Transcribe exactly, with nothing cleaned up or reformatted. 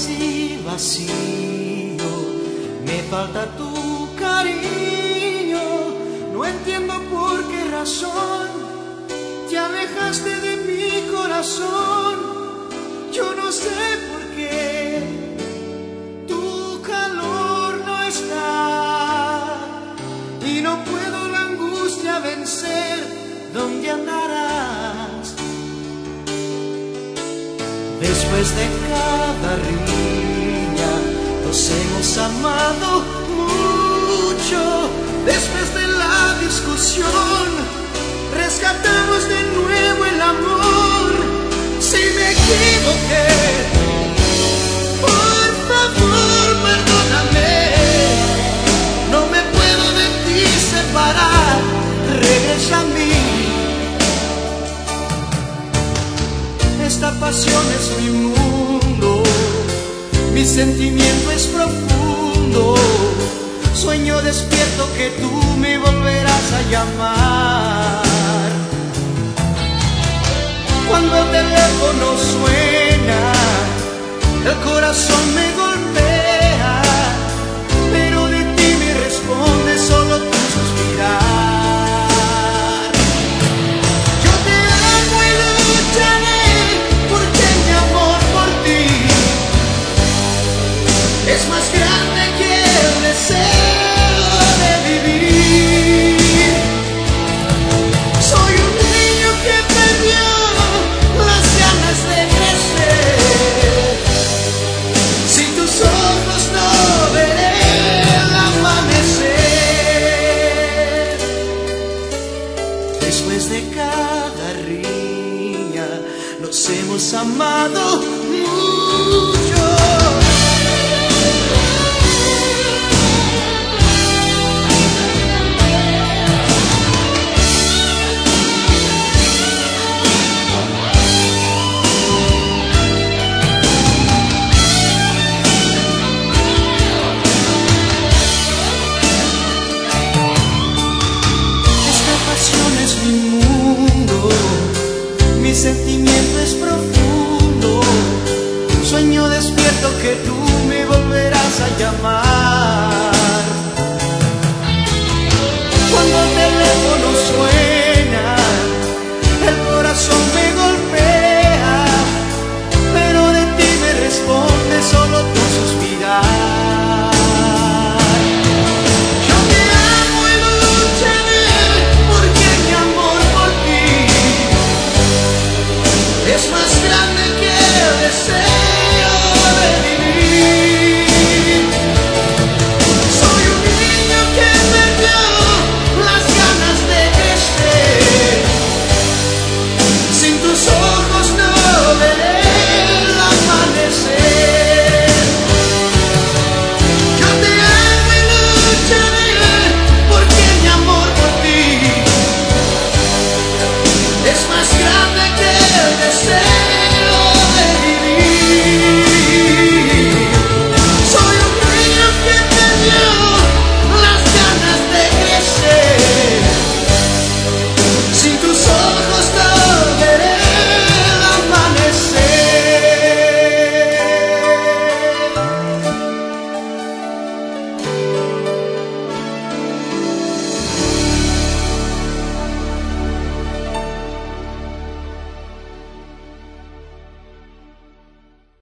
así vacío, me falta tu cariño. No entiendo por qué razón te alejaste de mi corazón. Yo no sé por qué tu calor no está y no puedo la angustia vencer. ¿Dónde andarás? Después de cada riña nos hemos amado mucho. Después de la discusión rescatamos de nuevo el amor. Si me equivoqué, por favor perdóname. No me puedo de ti separar. Regresa a mí. Esta pasión es mi mundo, mi sentimiento es profundo. Sueño despierto que tú me volverás a llamar. Cuando el teléfono suena, el corazón me golpea, pero de ti me responde solo tu suspirar. Yo te amo y lucharé porque mi amor por ti es más grande que el deseo de vivir. Soy un niño que perdió las ganas de crecer. Sin tus ojos no veré el amanecer. Después de cada riña nos hemos amado mucho. Mi sentimiento es profundo. Sueño despierto que tú me volverás a llamar.